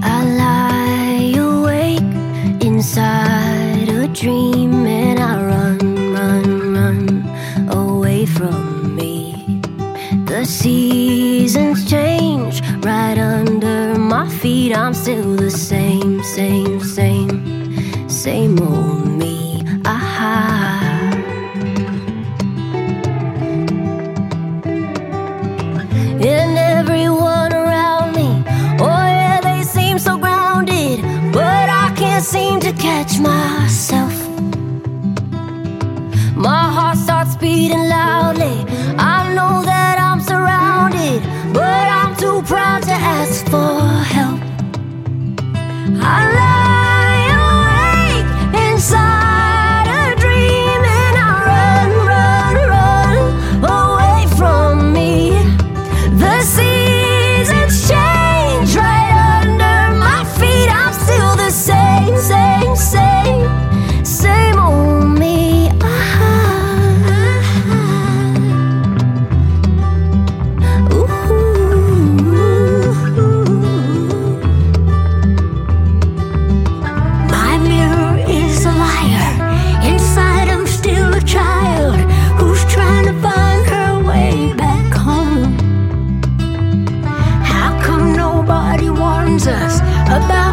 I lie awake inside a dream, and I run away from me. The seasons change right under my feet. I'm still the same old me. And everyone around me, oh yeah, they seem so grounded, but I can't seem to catch myself. My heart starts beating loudly. I know that I'm surrounded, but I'm too proud to ask for help. I lie awake inside a dream, and I run away from me. The seasons change right under my feet. I'm still the same old me. My mirror is a liar. Inside I'm still a child who's trying to find her way back home. How come nobody warns us about